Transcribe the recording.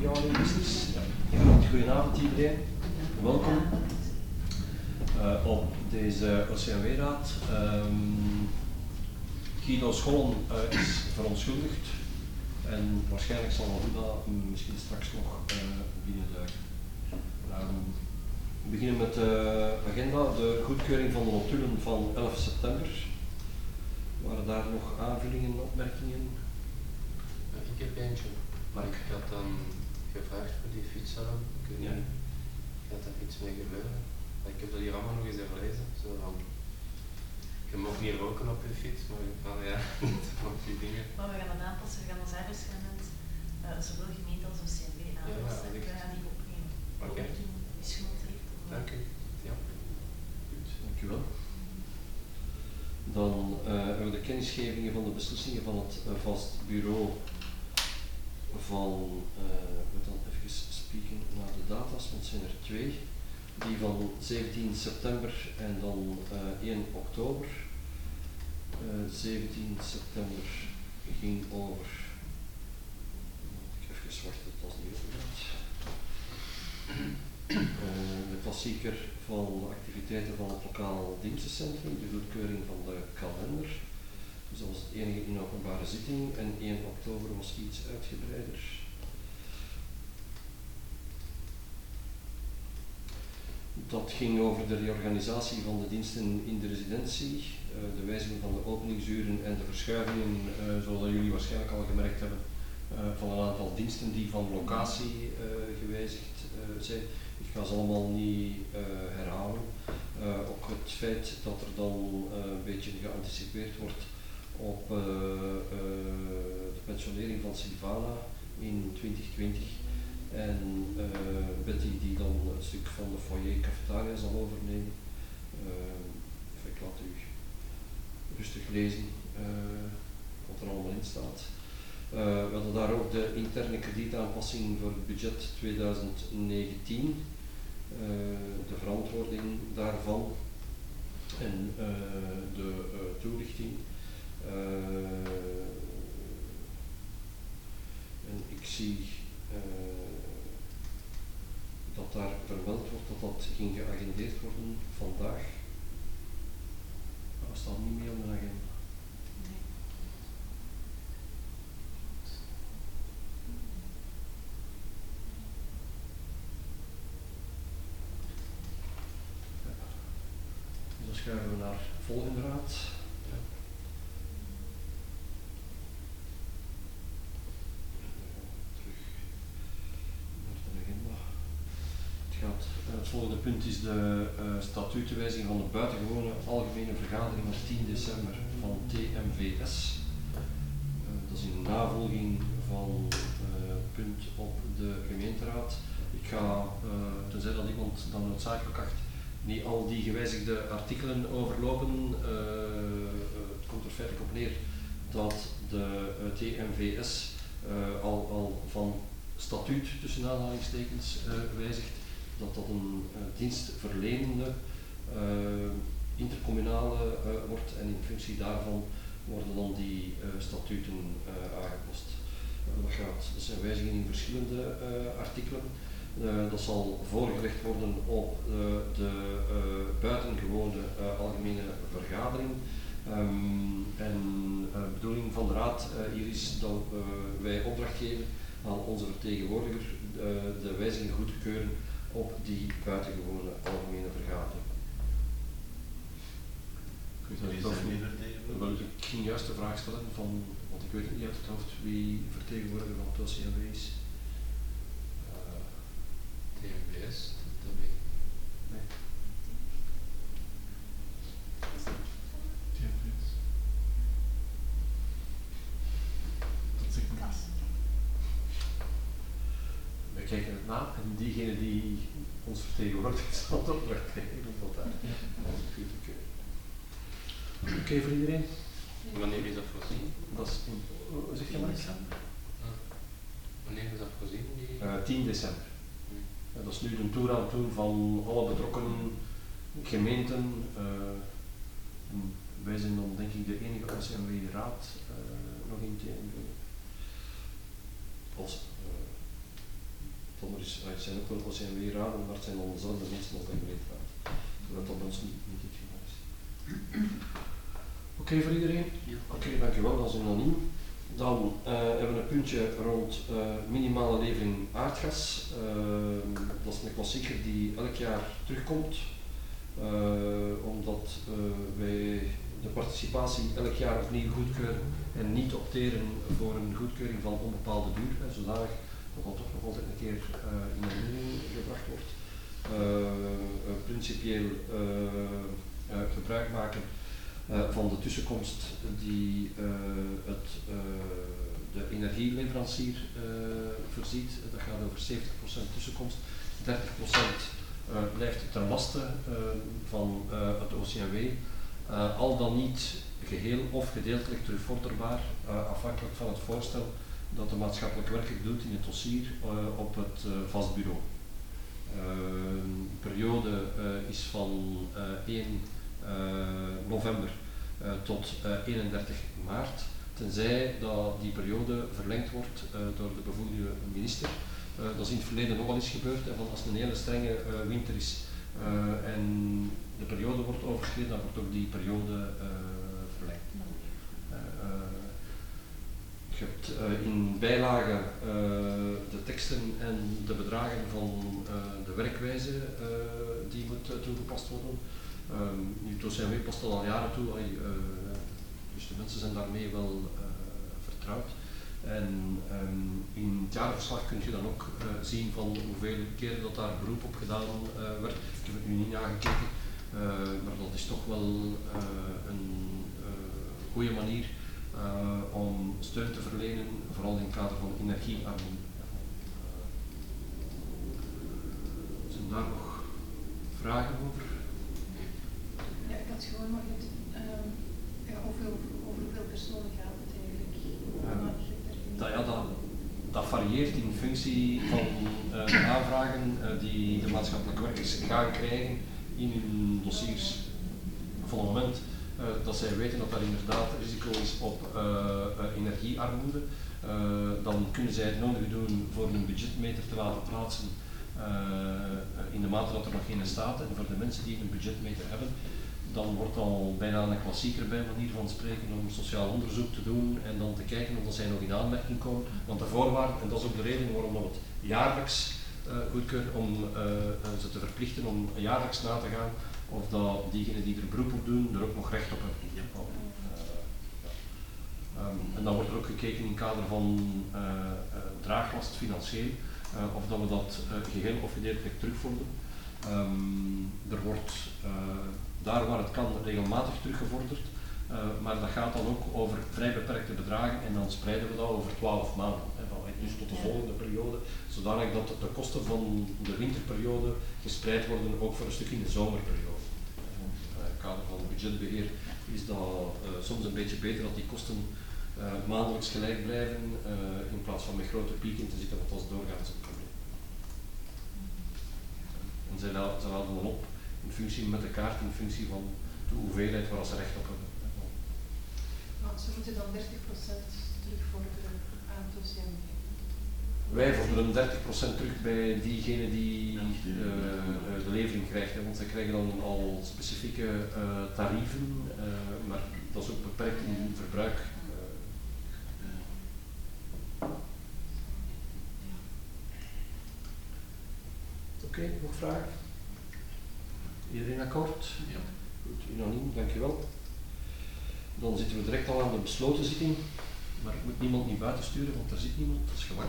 Beyond Business. Ja. Goedenavond iedereen, welkom op deze OCMW-raad. Guido Schollen is verontschuldigd en waarschijnlijk zal Alhuda misschien straks nog binnenduiken. We beginnen met de agenda, de goedkeuring van de notulen van 11 september. Waren daar nog aanvullingen, opmerkingen? Ik heb eentje, maar ik had dan gevraagd voor die fietsarm. Ik weet niet, gaat daar iets mee gebeuren? Maar ik heb dat hier allemaal nog eens herlezen. Zo van, je mag niet roken op je fiets, maar ja, op die dingen. Maar we gaan dat aanpassen, we gaan ons arbeidsreglement, zowel gemeente als OCMW aanpassen. We gaan die opnemen. Oké. Is genoteerd. Dank u. Ja. Goed, dank u wel. Dan hebben we de kennisgevingen van de beslissingen van het vast bureau van, ik moet dan even spieken naar de data's, want het zijn er twee. Die van 17 september en dan 1 oktober. 17 september ging over, ik heb even zwart, dat was niet overgaat. De klassieker van de activiteiten van het lokaal dienstencentrum, de goedkeuring van de kalender. Dus dat was het enige in openbare zitting en 1 oktober was iets uitgebreider. Dat ging over de reorganisatie van de diensten in de residentie, de wijziging van de openingsuren en de verschuivingen, zoals jullie waarschijnlijk al gemerkt hebben, van een aantal diensten die van locatie gewijzigd zijn. Ik ga ze allemaal niet herhalen. Ook het feit dat er dan een beetje geanticipeerd wordt op de pensionering van Silvana in 2020 en Betty die dan een stuk van de foyer cafetaria zal overnemen. Ik laat u rustig lezen wat er allemaal in staat. We hadden daar ook de interne kredietaanpassing voor het budget 2019, de verantwoording daarvan en de toelichting. En ik zie dat daar vermeld wordt dat dat ging geagendeerd worden vandaag. Maar dat staat niet meer op de agenda. Dan schuiven we naar volgende raad. Ja. Terug naar de agenda. Het volgende punt is de statutenwijziging van de buitengewone algemene vergadering op 10 december van TMVS. Dat is in navolging van het punt op de gemeenteraad. Ik ga, tenzij dat iemand dan noodzakelijk acht, niet al die gewijzigde artikelen overlopen. Het komt er feitelijk op neer dat de TMVS al van statuut tussen aanhalingstekens wijzigt, dat dat een dienstverlenende intercommunale wordt en in functie daarvan worden dan die statuten aangepast. Dat zijn wijzigingen in verschillende artikelen. Dat zal voorgelegd worden op de buitengewone algemene vergadering. En de bedoeling van de raad hier is dat wij opdracht geven aan onze vertegenwoordiger de wijzigingen goed te keuren op die buitengewone algemene vergadering. Ik ging juist de vraag stellen van, want ik weet het niet uit het hoofd wie vertegenwoordiger van het OCMW is. TMVS, dat weet ik. Nee. TMVS. Dat zeg maar. We kijken het na en diegene die ons vertegenwoordigt zal het opdracht geven om dat daar goed te keuren. Oké voor iedereen? Wanneer is dat voorzien? Dat is in, zeg je maar? Wanneer is dat voorzien? 10 december. Dat is nu de tour aan het doen van alle betrokken gemeenten. Wij zijn dan denk ik de enige OCMW-raad nog in TMV. Als het zijn ook wel OCMW-raden, maar het zijn dan dezelfde mensen als de gemeenteraad. Zodat dat bij ons niet het geval is. Oké voor iedereen? Ja. Oké, dankjewel, dat is unaniem. Dan hebben we een puntje rond minimale levering aardgas. Dat is een klassieker die elk jaar terugkomt. Omdat wij de participatie elk jaar opnieuw goedkeuren en niet opteren voor een goedkeuring van onbepaalde duur, zodanig dat dat toch nog altijd een keer in herinnering gebracht wordt. Principieel gebruik maken van de tussenkomst die de energieleverancier voorziet. Dat gaat over 70% tussenkomst, 30% blijft ten laste van het OCMW, al dan niet geheel of gedeeltelijk terugvorderbaar, afhankelijk van het voorstel dat de maatschappelijk werker doet in het dossier op het vast bureau. De periode is van 1 november tot 31 maart, tenzij dat die periode verlengd wordt door de bevoegde minister. Dat is in het verleden nogal eens gebeurd, van als het een hele strenge winter is en de periode wordt overschreden, dan wordt ook die periode verlengd. Je hebt in bijlage de teksten en de bedragen van de werkwijze die moet toegepast worden. Nu, het OCMW past dat al jaren toe, dus de mensen zijn daarmee wel vertrouwd. En in het jaarverslag kun je dan ook zien van hoeveel keren dat daar beroep op gedaan werd. Ik heb het nu niet nagekeken, maar dat is toch wel een goede manier om steun te verlenen, vooral in het kader van energiearmoede. Zijn daar nog vragen over? Ja, ik had gewoon nog over hoeveel personen gaat het eigenlijk? Dat varieert in functie van de aanvragen die de maatschappelijke werkers gaan krijgen in hun dossiers. Van het moment dat zij weten dat er inderdaad risico is op energiearmoede, dan kunnen zij het nodige doen voor een budgetmeter te laten plaatsen in de mate dat er nog geen staat. En voor de mensen die een budgetmeter hebben, dan wordt al bijna een klassieker bij manier van spreken om sociaal onderzoek te doen en dan te kijken of zij nog in aanmerking komen. Want de voorwaarde, en dat is ook de reden waarom we het jaarlijks goedkeuren, om ze te verplichten om jaarlijks na te gaan of dat diegenen die er beroep op doen er ook nog recht op hebben. En dan wordt er ook gekeken in het kader van draaglast financieel, of dat we dat geheel of gedeeltelijk terugvorderen. Er wordt daar waar het kan regelmatig teruggevorderd, maar dat gaat dan ook over vrij beperkte bedragen en dan spreiden we dat over 12 maanden. Dus tot de volgende periode, zodanig dat de kosten van de winterperiode gespreid worden ook voor een stuk in de zomerperiode. In het kader van budgetbeheer is dat soms een beetje beter dat die kosten maandelijks gelijk blijven in plaats van met grote pieken te zitten, want dat is doorgaans het probleem. En zij laden dan op in functie met de kaart, in functie van de hoeveelheid waar ze recht op hebben. Maar ze moeten dan 30% terugvorderen aan het OCMW. Wij vorderen 30% terug bij diegene die de levering krijgt, want ze krijgen dan al specifieke tarieven, maar dat is ook beperkt in verbruik. Oké, nog vragen? Iedereen akkoord? Ja. Goed, unaniem, dankjewel. Dan zitten we direct al aan de besloten zitting, maar ik moet niemand niet buiten sturen, want er zit niemand, dat is gemak.